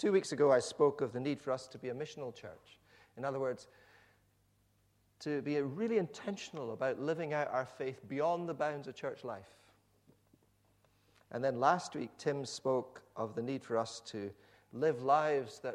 2 weeks ago, I spoke of the need for us to be a missional church. In other words, to be really intentional about living out our faith beyond the bounds of church life. And then last week, Tim spoke of the need for us to live lives that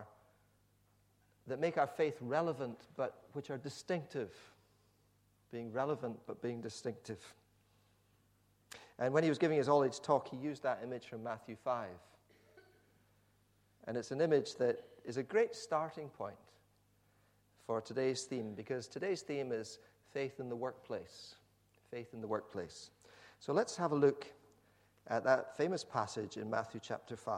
make our faith relevant, but which are distinctive. Being relevant, but being distinctive. And when he was giving his all-age talk, he used that image from Matthew 5. And it's an image that is a great starting point for today's theme, because today's theme is faith in the workplace. Faith in the workplace. So let's have a look at that famous passage in Matthew chapter 5.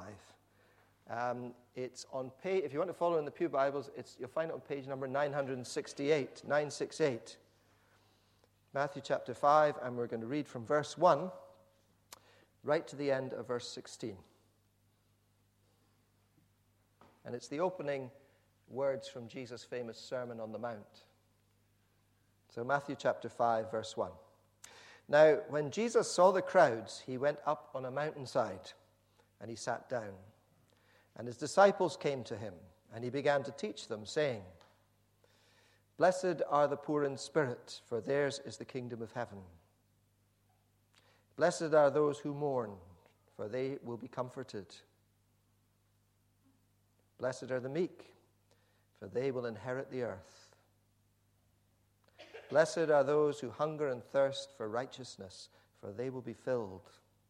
It's on page, if you want to follow in the Pew Bibles, you'll find it on page number 968, 968. Matthew chapter 5, and we're going to read from verse 1 right to the end of verse 16. And it's the opening words from Jesus' famous Sermon on the Mount. So Matthew chapter 5, verse 1. Now, when Jesus saw the crowds, he went up on a mountainside, and he sat down. And his disciples came to him, and he began to teach them, saying, Blessed are the poor in spirit, for theirs is the kingdom of heaven. Blessed are those who mourn, for they will be comforted. Blessed are the meek, for they will inherit the earth. Blessed are those who hunger and thirst for righteousness, for they will be filled.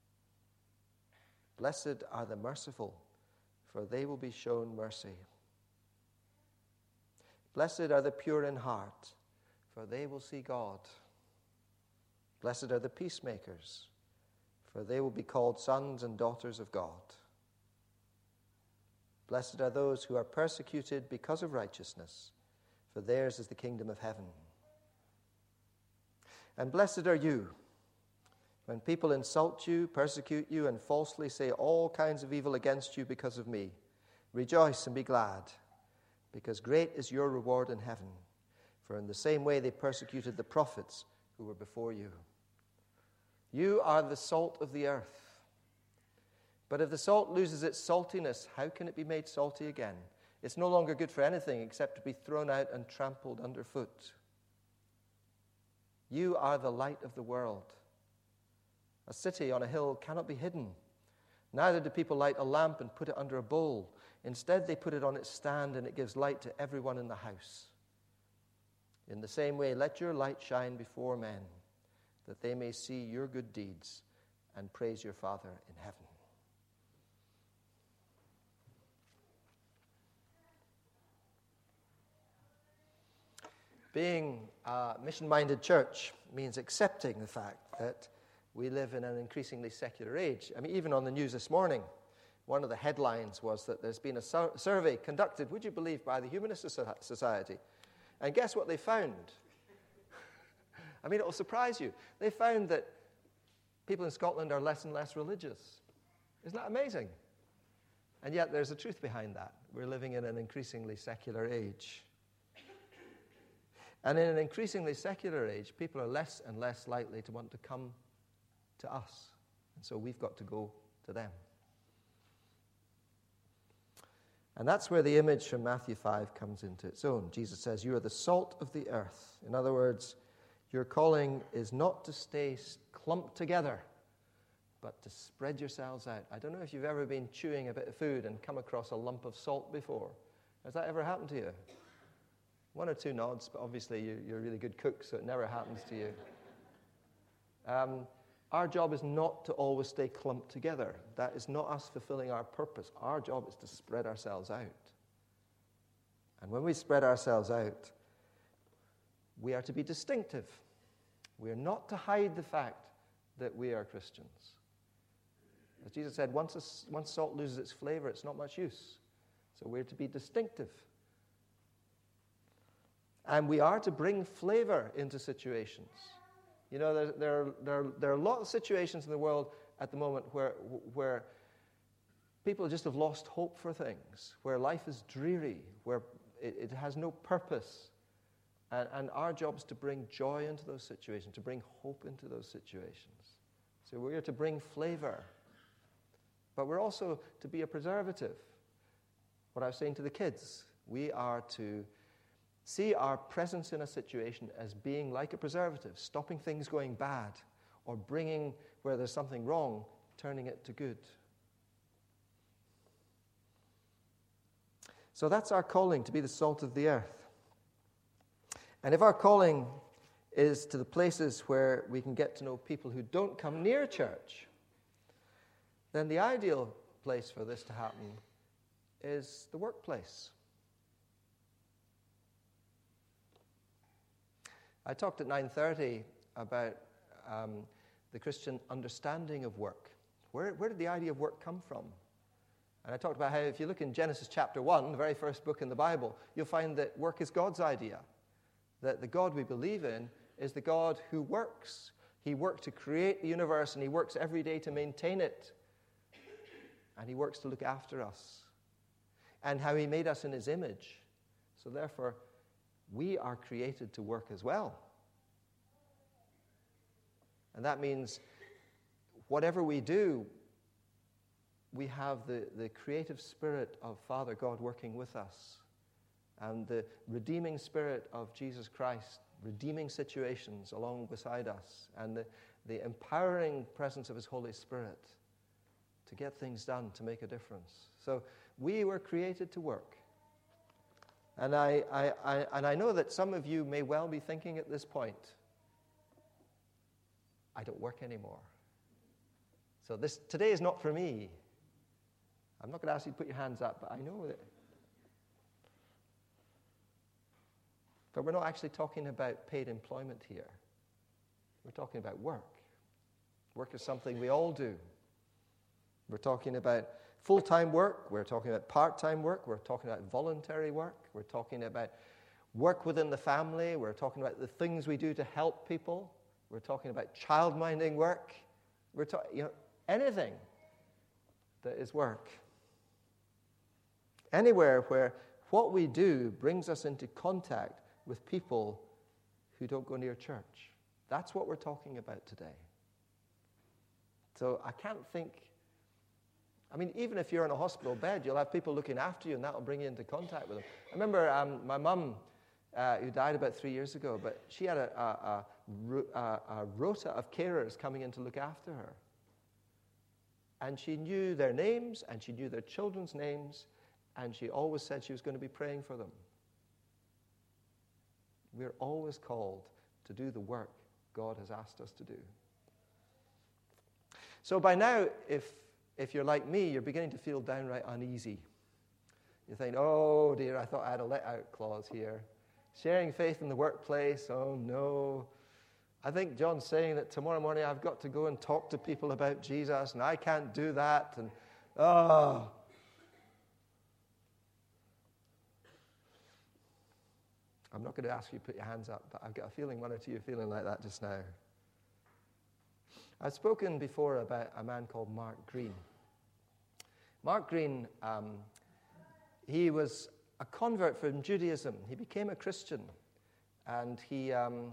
Blessed are the merciful, for they will be shown mercy. Blessed are the pure in heart, for they will see God. Blessed are the peacemakers, for they will be called sons and daughters of God. Blessed are those who are persecuted because of righteousness, for theirs is the kingdom of heaven. And blessed are you, when people insult you, persecute you, and falsely say all kinds of evil against you because of me. Rejoice and be glad, because great is your reward in heaven. For in the same way they persecuted the prophets who were before you. You are the salt of the earth. But if the salt loses its saltiness, how can it be made salty again? It's no longer good for anything except to be thrown out and trampled underfoot. You are the light of the world. A city on a hill cannot be hidden. Neither do people light a lamp and put it under a bowl. Instead, they put it on its stand, and it gives light to everyone in the house. In the same way, let your light shine before men, that they may see your good deeds and praise your Father in heaven. Being a mission-minded church means accepting the fact that we live in an increasingly secular age. I mean, even on the news this morning, one of the headlines was that there's been a survey conducted, would you believe, by the Humanist Society. And guess what they found? I mean, it will surprise you. They found that people in Scotland are less and less religious. Isn't that amazing? And yet there's a truth behind that. We're living in an increasingly secular age. And in an increasingly secular age, people are less and less likely to want to come to us. And so we've got to go to them. And that's where the image from Matthew 5 comes into its own. Jesus says, you are the salt of the earth. In other words, your calling is not to stay clumped together, but to spread yourselves out. I don't know if you've ever been chewing a bit of food and come across a lump of salt before. Has that ever happened to you? One or two nods, but obviously you're a really good cook, so it never happens to you. Our job is not to always stay clumped together. That is not us fulfilling our purpose. Our job is to spread ourselves out. And when we spread ourselves out, we are to be distinctive. We are not to hide the fact that we are Christians. As Jesus said, once salt loses its flavor, it's not much use. So we're to be distinctive. And we are to bring flavor into situations. You know, there are a lot of situations in the world at the moment where people just have lost hope for things, where life is dreary, where it has no purpose. And our job is to bring joy into those situations, to bring hope into those situations. So we're to bring flavor. But we're also to be a preservative. what I was saying to the kids. We are to see our presence in a situation as being like a preservative, stopping things going bad, or bringing, where there's something wrong, turning it to good. So that's our calling, to be the salt of the earth. And if our calling is to the places where we can get to know people who don't come near church, then the ideal place for this to happen is the workplace. I talked at 9:30 about the Christian understanding of work. Where did the idea of work come from? And I talked about how if you look in Genesis chapter 1, the very first book in the Bible, you'll find that work is God's idea. That the God we believe in is the God who works. He worked to create the universe, and he works every day to maintain it. And he works to look after us. And how he made us in his image. So therefore, we are created to work as well. And that means whatever we do, we have the creative spirit of Father God working with us, and the redeeming spirit of Jesus Christ redeeming situations along beside us, and the empowering presence of his Holy Spirit to get things done, to make a difference. So we were created to work. And I know that some of you may well be thinking at this point, I don't work anymore. So today is not for me. I'm not going to ask you to put your hands up, but I know that. But we're not actually talking about paid employment here. We're talking about work. Work is something we all do. We're talking about full-time work. We're talking about part-time work. We're talking about voluntary work. We're talking about work within the family. We're talking about the things we do to help people. We're talking about child-minding work. We're talking, anything that is work. Anywhere where what we do brings us into contact with people who don't go near church. That's what we're talking about today. So I can't think, even if you're in a hospital bed, you'll have people looking after you, and that'll bring you into contact with them. I remember my mum, who died about 3 years ago, but she had a rota of carers coming in to look after her. And she knew their names, and she knew their children's names, and she always said she was going to be praying for them. We're always called to do the work God has asked us to do. So by now, if you're like me, you're beginning to feel downright uneasy. You think, oh dear, I thought I had a let-out clause here. Sharing faith in the workplace, oh no. I think John's saying that tomorrow morning I've got to go and talk to people about Jesus, and I can't do that, and I'm not going to ask you to put your hands up, but I've got a feeling one or two of you are feeling like that just now. I've spoken before about a man called Mark Green. Mark Green, he was a convert from Judaism. He became a Christian, and he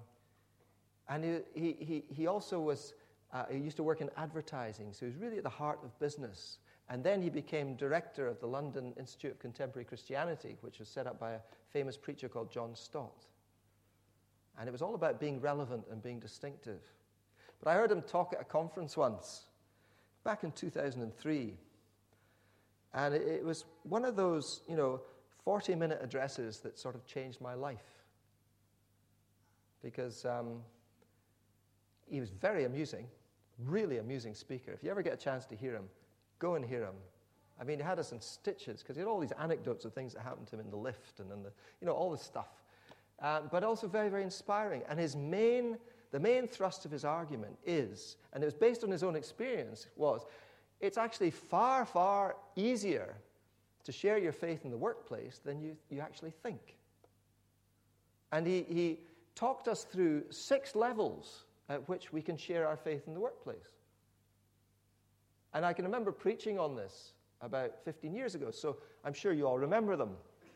also was. He used to work in advertising, so he was really at the heart of business. And then he became director of the London Institute of Contemporary Christianity, which was set up by a famous preacher called John Stott. And it was all about being relevant and being distinctive. But I heard him talk at a conference once, back in 2003. And it was one of those, 40-minute addresses that sort of changed my life. Because he was very amusing, really amusing speaker. If you ever get a chance to hear him, go and hear him. He had us in stitches because he had all these anecdotes of things that happened to him in the lift and in all this stuff. But also very, very inspiring. And the main thrust of his argument is, and it was based on his own experience, was it's actually far, far easier to share your faith in the workplace than you actually think. And he talked us through 6 levels at which we can share our faith in the workplace. And I can remember preaching on this about 15 years ago, so I'm sure you all remember them.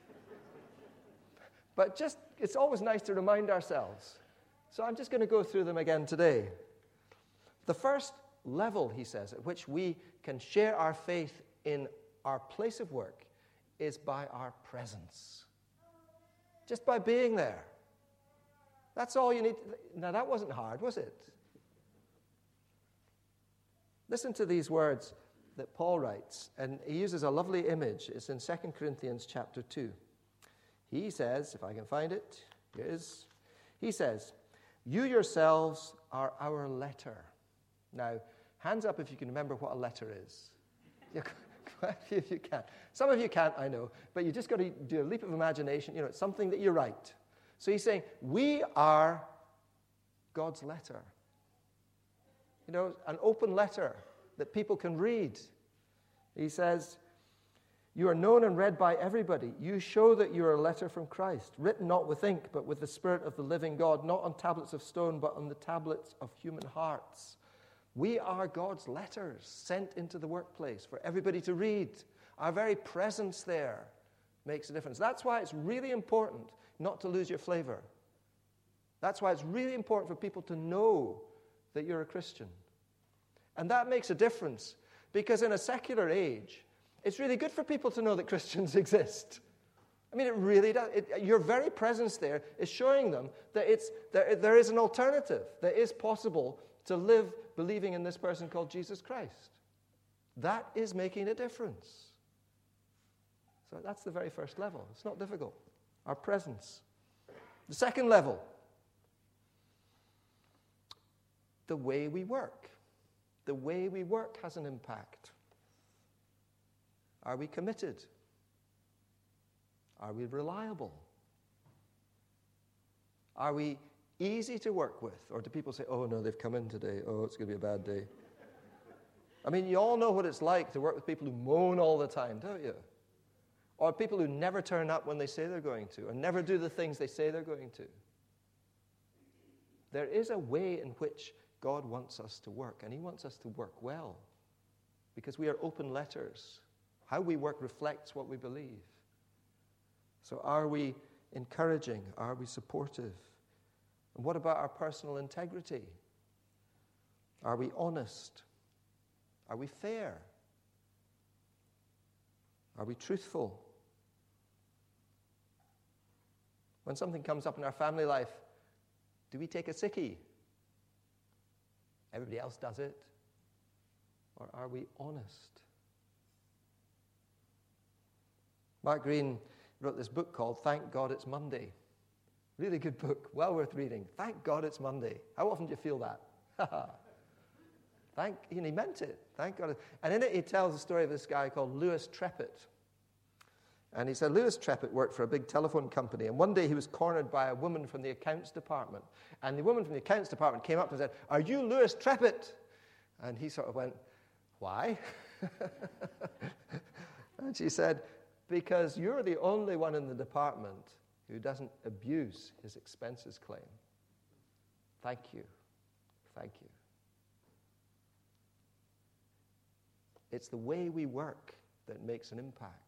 But it's always nice to remind ourselves. So I'm just going to go through them again today. The first level, he says, at which we can share our faith in our place of work is by our presence. Just by being there. That's all you need. Now, that wasn't hard, was it? Listen to these words that Paul writes, and he uses a lovely image. It's in 2 Corinthians chapter 2. He says, if I can find it, here it is. He says, you yourselves are our letter. Now, hands up if you can remember what a letter is. Quite a few of you can. Some of you can't, I know, but you just got to do a leap of imagination. It's something that you write. So he's saying, we are God's letter. An open letter that people can read. He says, you are known and read by everybody. You show that you are a letter from Christ, written not with ink, but with the Spirit of the living God, not on tablets of stone, but on the tablets of human hearts. We are God's letters sent into the workplace for everybody to read. Our very presence there makes a difference. That's why it's really important not to lose your flavor. That's why it's really important for people to know that you're a Christian. And that makes a difference, because in a secular age, it's really good for people to know that Christians exist. I mean, it really does. Your very presence there is showing them that there is an alternative, that is possible to live believing in this person called Jesus Christ. That is making a difference. So that's the very first level. It's not difficult. Our presence. The second level, the way we work. The way we work has an impact. Are we committed? Are we reliable? Are we easy to work with? Or do people say, oh no, they've come in today. Oh, it's going to be a bad day. I mean, you all know what it's like to work with people who moan all the time, don't you? Or people who never turn up when they say they're going to, or never do the things they say they're going to. There is a way in which God wants us to work, and he wants us to work well, because we are open letters. How we work reflects what we believe. So are we encouraging? Are we supportive? And what about our personal integrity? Are we honest? Are we fair? Are we truthful? When something comes up in our family life, do we take a sickie? Everybody else does it. Or are we honest? Mark Greene wrote this book called Thank God It's Monday. Really good book, well worth reading. Thank God it's Monday. How often do you feel that? He meant it. Thank God. And in it he tells the story of this guy called Lewis Treppitt. And he said Lewis Treppitt worked for a big telephone company, and one day he was cornered by a woman from the accounts department. And the woman from the accounts department came up and said, "Are you Lewis Treppitt?" And he sort of went, "Why?" And she said, "Because you're the only one in the department who doesn't abuse his expenses claim. Thank you. Thank you." It's the way we work that makes an impact.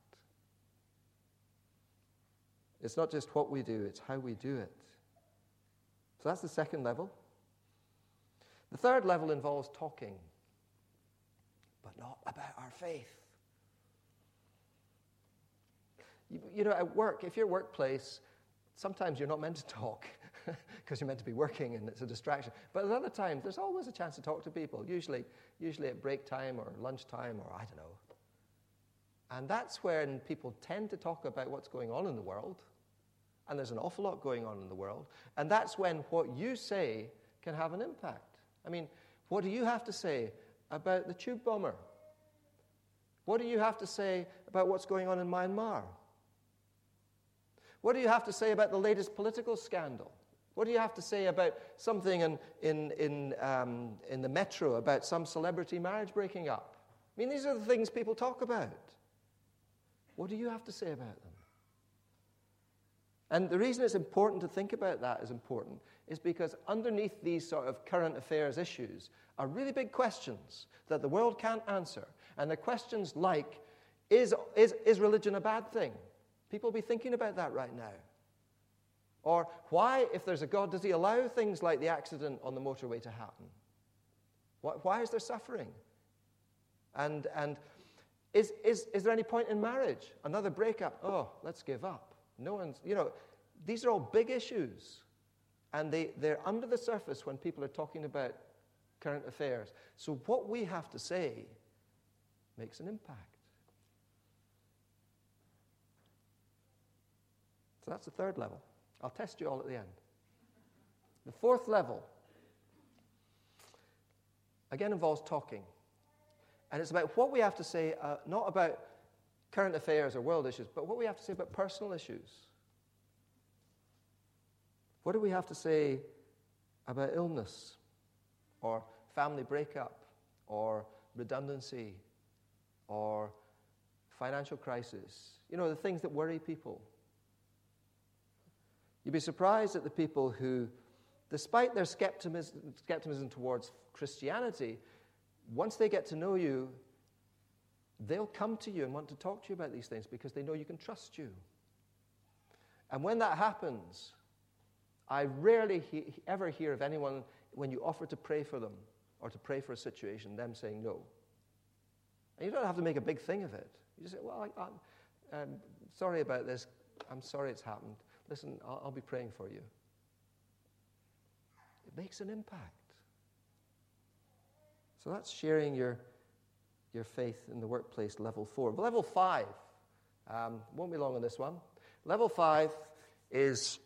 It's not just what we do, it's how we do it. So that's the second level. The third level involves talking, but not about our faith. You know, at work, if your workplace, sometimes you're not meant to talk because you're meant to be working and it's a distraction. But at other times, there's always a chance to talk to people, usually at break time or lunchtime or I don't know. And that's when people tend to talk about what's going on in the world. And there's an awful lot going on in the world. And that's when what you say can have an impact. I mean, what do you have to say about the tube bomber? What do you have to say about what's going on in Myanmar? What do you have to say about the latest political scandal? What do you have to say about something in the metro, about some celebrity marriage breaking up? I mean, these are the things people talk about. What do you have to say about them? And the reason it's important to think about that is because underneath these sort of current affairs issues are really big questions that the world can't answer. And they're questions like, is religion a bad thing? People will be thinking about that right now. Or why, if there's a God, does he allow things like the accident on the motorway to happen? Why is there suffering? And Is there any point in marriage? Another breakup? Oh, let's give up. No one's, these are all big issues. And they're under the surface when people are talking about current affairs. So what we have to say makes an impact. So that's the third level. I'll test you all at the end. The fourth level, again, involves talking. And it's about what we have to say, not about current affairs or world issues, but what we have to say about personal issues. What do we have to say about illness or family breakup or redundancy or financial crisis? The things that worry people. You'd be surprised at the people who, despite their skepticism towards Christianity, once they get to know you, they'll come to you and want to talk to you about these things because they know you can trust you. And when that happens, I rarely ever hear of anyone, when you offer to pray for them or to pray for a situation, them saying no. And you don't have to make a big thing of it. You just say, well, I'm sorry about this. I'm sorry it's happened. Listen, I'll be praying for you. It makes an impact. So that's sharing your faith in the workplace, level 4. But level 5, won't be long on this one. Level 5 is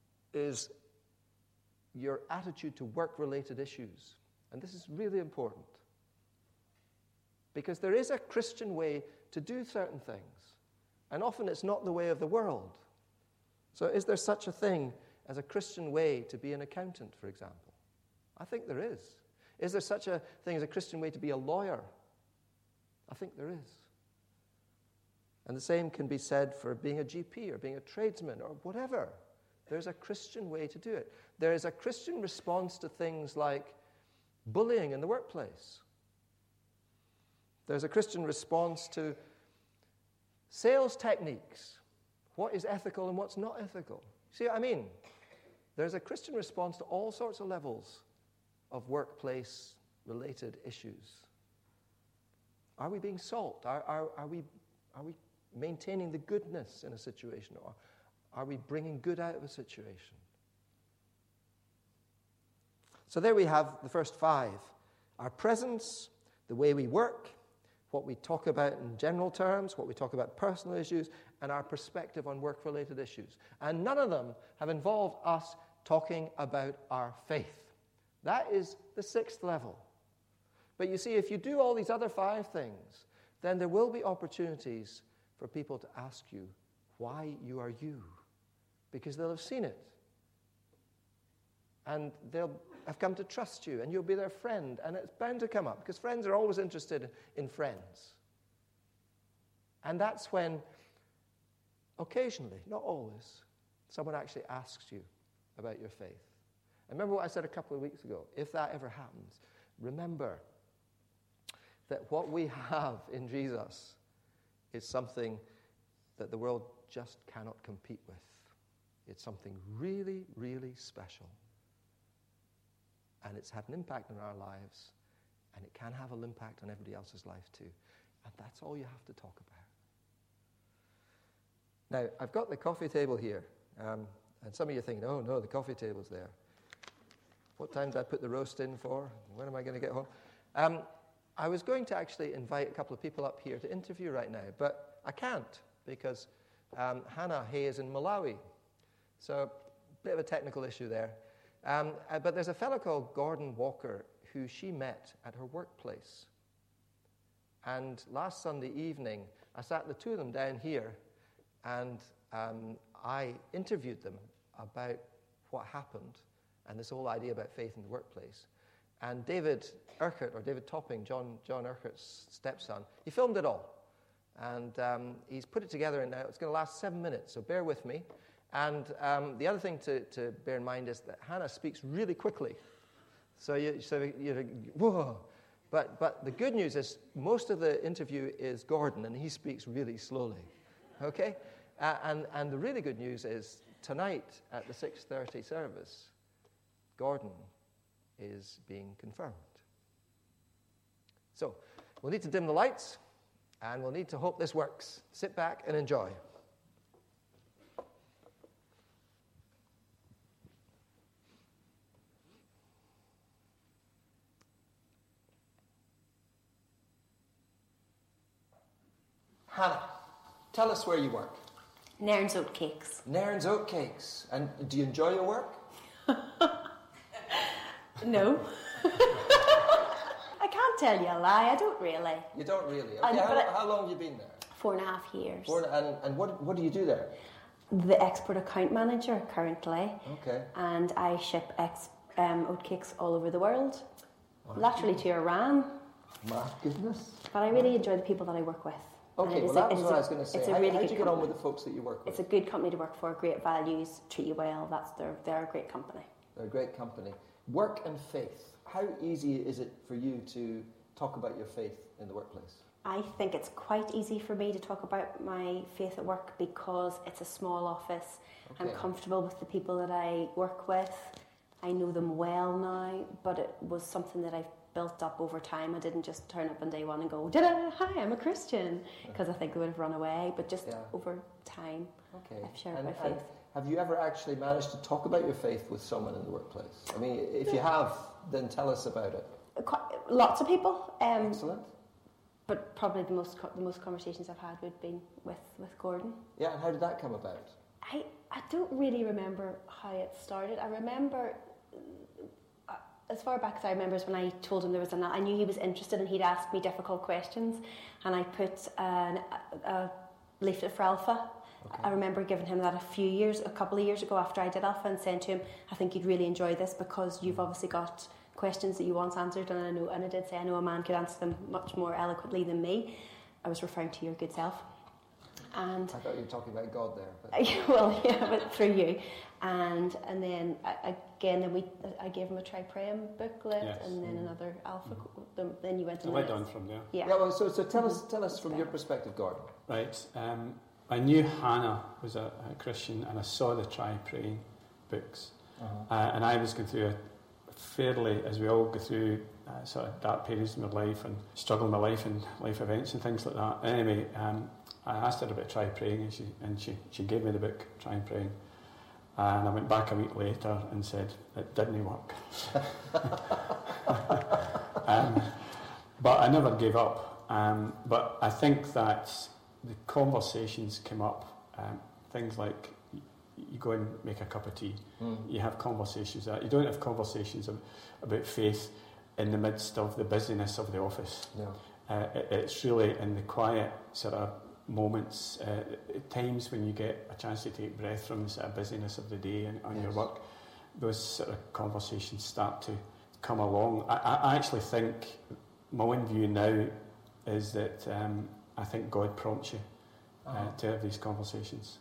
your attitude to work-related issues. And this is really important. Because there is a Christian way to do certain things. And often it's not the way of the world. So is there such a thing as a Christian way to be an accountant, for example? I think there is. Is there such a thing as a Christian way to be a lawyer? I think there is. And the same can be said for being a GP or being a tradesman or whatever. There's a Christian way to do it. There is a Christian response to things like bullying in the workplace. There's a Christian response to sales techniques. What is ethical and what's not ethical? See what I mean? There's a Christian response to all sorts of levels of workplace-related issues. Are we being salt? Are we maintaining the goodness in a situation? Or are we bringing good out of a situation? So there we have the first 5. Our presence, the way we work, what we talk about in general terms, what we talk about personal issues, and our perspective on work-related issues. And none of them have involved us talking about our faith. That is the 6th level. But you see, if you do all these other 5 things, then there will be opportunities for people to ask you why you are you. Because they'll have seen it. And they'll have come to trust you, and you'll be their friend, and it's bound to come up, because friends are always interested in friends. And that's when, occasionally, not always, someone actually asks you about your faith. And remember what I said a couple of weeks ago? If that ever happens, remember that what we have in Jesus is something that the world just cannot compete with. It's something really, really special. And it's had an impact on our lives, and it can have an impact on everybody else's life too. And that's all you have to talk about. Now, I've got the coffee table here, and some of you are thinking, oh no, the coffee table's there. What time did I put the roast in for? When am I going to get home? I was going to actually invite a couple of people up here to interview right now, but I can't because Hannah Hay is in Malawi. So, a bit of a technical issue there. But there's a fellow called Gordon Walker who she met at her workplace. And last Sunday evening, I sat the two of them down here, and I interviewed them about what happened and this whole idea about faith in the workplace. And David Urquhart, or David Topping, John Urquhart's stepson, he filmed it all. And he's put it together, and now it's going to last 7 minutes, so bear with me. And the other thing to bear in mind is that Hannah speaks really quickly. So you're whoa. But the good news is most of the interview is Gordon, and he speaks really slowly. Okay? And the really good news is tonight at the 6:30 service, Gordon is being confirmed. So we'll need to dim the lights, and we'll need to hope this works. Sit back and enjoy. Hannah, tell us where you work. Nairn's Oatcakes. Nairn's Oatcakes. And do you enjoy your work? No. I can't tell you a lie, I don't really. You don't really? Okay, how long have you been there? 4.5 years. And what do you do there? The export account manager currently. Okay. And I ship oatcakes all over the world. Laterally to Iran. My goodness. But I really enjoy the people that I work with. Okay, well that was what I was going to say. How do you get on with the folks that you work with? It's a good company to work for, great values, treat you well. They're a great company. They're a great company. Work and faith. How easy is it for you to talk about your faith in the workplace? I think it's quite easy for me to talk about my faith at work because it's a small office. Okay. I'm comfortable with the people that I work with. I know them well now, but it was something that I've built up over time. I didn't just turn up on day one and go, hi, I'm a Christian, because I think they would have run away, but just over time, I've shared my faith. Have you ever actually managed to talk about your faith with someone in the workplace? I mean, if you have, then tell us about it. Lots of people. Excellent. But probably the most conversations I've had would have been with Gordon. Yeah, and how did that come about? I don't really remember how it started. I remember, as far back as I remember, is when I told him I knew he was interested and he'd asked me difficult questions, and I put a leaflet for Alpha. Okay. I remember giving him that a couple of years ago after I did Alpha, and saying to him, I think you'd really enjoy this because you've obviously got questions that you want answered, and I did say I know a man could answer them much more eloquently than me. I was referring to your good self. And I thought you were talking about God there. But. Well, yeah, but through you. And then I gave him a Try Praying booklet, yes. And then another Alpha. Then you went to. I went on from there. Yeah. Well, so tell us from your perspective, Gordon. Right. I knew Hannah was a Christian, and I saw the Try Praying books, and I was going through as we all go through sort of dark periods in my life and struggle in my life and life events and things like that. Anyway, I asked her about Try Praying, and she gave me the book Try Praying, and I went back a week later and said it didn't work. But I never gave up. But I think that the conversations came up, things like you go and make a cup of tea. You have conversations. You don't have conversations about faith in the midst of the busyness of the office. No. It's really in the quiet sort of moments, times when you get a chance to take breath from the sort of busyness of the day and on your work. Those sort of conversations start to come along. I actually think my own view now is that I think God prompts you to have these conversations.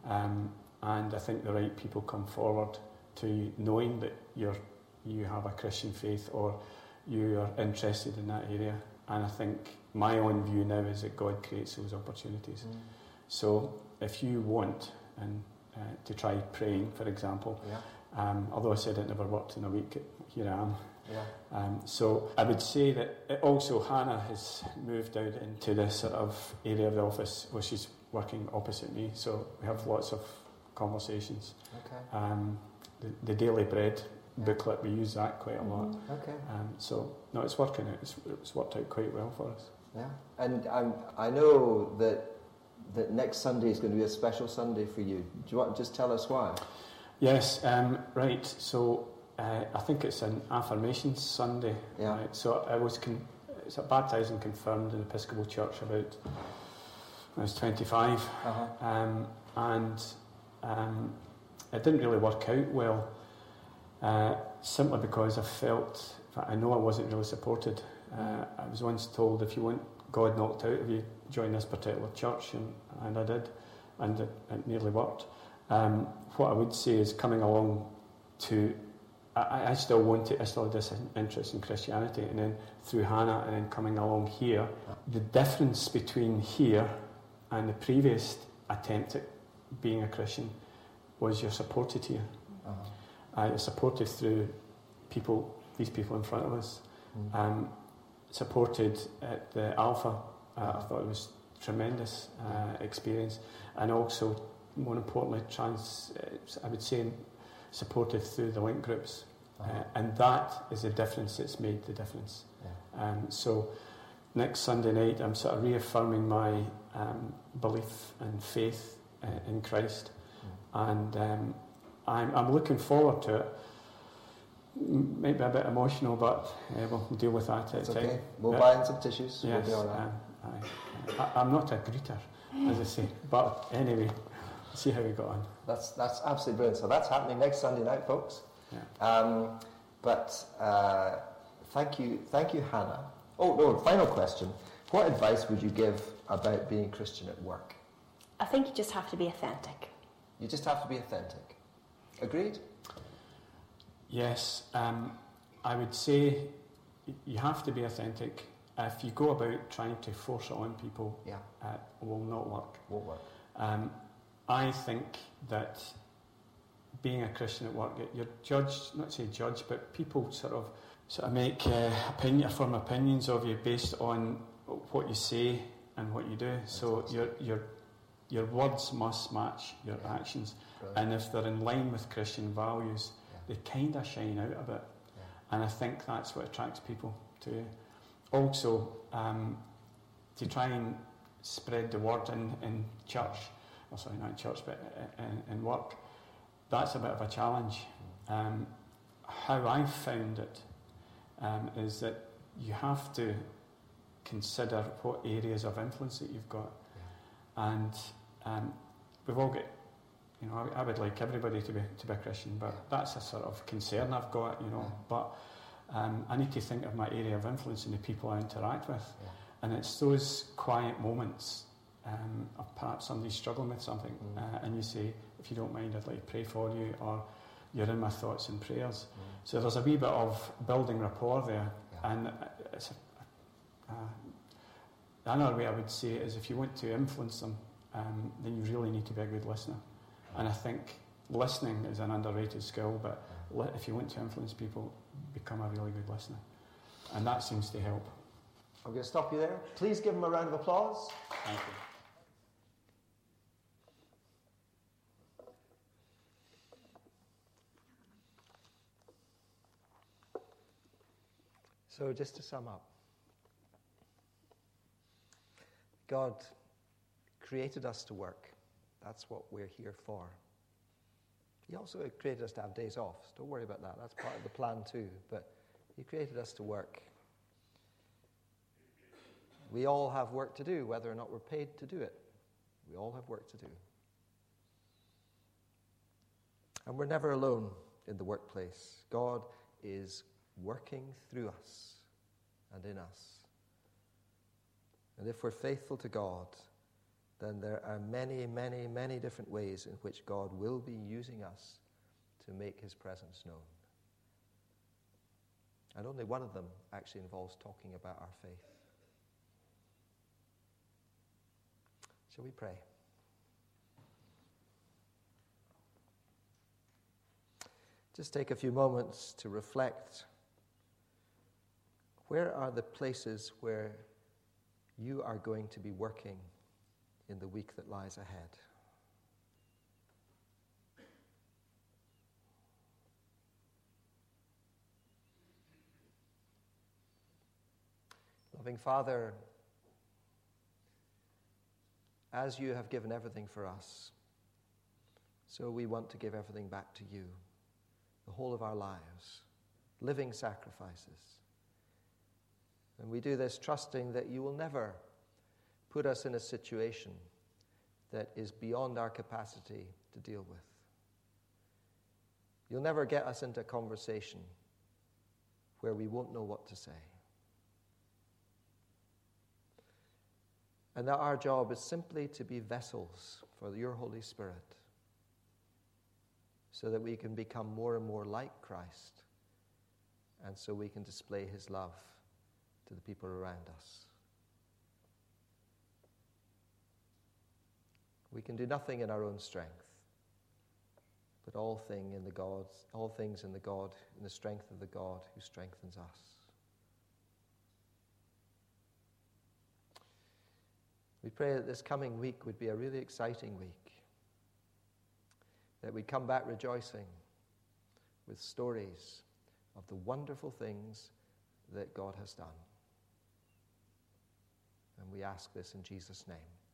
And I think the right people come forward to you knowing that you have a Christian faith or you are interested in that area. And I think my own view now is that God creates those opportunities. So if you want to try praying, for example, although I said it never worked in a week, here I am. Yeah. So I would say that also Hannah has moved out into this sort of area of the office where she's working opposite me. So we have lots of conversations. Okay. The Daily Bread booklet, we use that quite a lot. Okay. So no, it's working out. It's worked out quite well for us. Yeah. And I know that next Sunday is going to be a special Sunday for you. Do you want to just tell us why? Yes. Right. So I think it's an Affirmation Sunday. Yeah. Right? So I was baptised and confirmed in the Episcopal Church when I was 25. And it didn't really work out well, simply because I felt, I know I wasn't really supported. I was once told, if you want God knocked out of you, join this particular church, and I did, and it nearly worked. What I would say is coming along to, I still had this interest in Christianity, and then through Hannah, and then coming along here, the difference between here and the previous attempt at being a Christian was you're supported here. You're supported through these people in front of us. Supported at the Alpha I thought it was tremendous experience, and also, more importantly, I would say, supported through the link groups. And that is the difference that's made the difference. Yeah. So next Sunday night, I'm sort of reaffirming my belief and faith in Christ. And I'm looking forward to it. Might be a bit emotional, but we'll deal with that at the time. Okay. We'll buy in some tissues. Yes, we'll be all right. I'm not a greeter, as I say. But anyway, see how we got on. That's absolutely brilliant. So that's happening next Sunday night, folks. Yeah. Thank you, Hannah. Oh no! Final question: what advice would you give about being a Christian at work? I think you just have to be authentic. You just have to be authentic. Agreed? Yes, I would say you have to be authentic. If you go about trying to force it on people, it will not work. Won't work. I think that being a Christian at work, you're judged, not say judged, but people sort of make form opinions of you based on what you say and what you do. That's so awesome. Your words must match your actions. Brilliant. And if they're in line with Christian values, they kind of shine out a bit. Yeah. And I think that's what attracts people to you. Also, to try and spread the word in church, sorry, not in church, but in work, that's a bit of a challenge. How I've found it is that you have to consider what areas of influence that you've got. Yeah. And we've all got, I would like everybody to be a Christian, but that's a sort of concern I've got, But I need to think of my area of influence and the people I interact with. Yeah. And it's those quiet moments of perhaps somebody's struggling with something, and you say, if you don't mind, I'd like to pray for you, or you're in my thoughts and prayers. So there's a wee bit of building rapport there, and it's another way I would say it is, if you want to influence them, then you really need to be a good listener. And I think listening is an underrated skill, but if you want to influence people, become a really good listener. And that seems to help. I'm going to stop you there. Please give them a round of applause. Thank you. So just to sum up, God created us to work. That's what we're here for. He also created us to have days off. So don't worry about that. That's part of the plan too. But He created us to work. We all have work to do, whether or not we're paid to do it. We all have work to do. And we're never alone in the workplace. God is working through us and in us. And if we're faithful to God, then there are many, many, many different ways in which God will be using us to make His presence known. And only one of them actually involves talking about our faith. Shall we pray? Just take a few moments to reflect. Where are the places where you are going to be working in the week that lies ahead? Loving Father, as you have given everything for us, so we want to give everything back to you, the whole of our lives, living sacrifices. And we do this trusting that you will never put us in a situation that is beyond our capacity to deal with. You'll never get us into a conversation where we won't know what to say. And that our job is simply to be vessels for your Holy Spirit so that we can become more and more like Christ, and so we can display His love to the people around us. We can do nothing in our own strength, but all things in the God, in the strength of the God who strengthens us. We pray that this coming week would be a really exciting week, that we'd come back rejoicing with stories of the wonderful things that God has done. And we ask this in Jesus' name.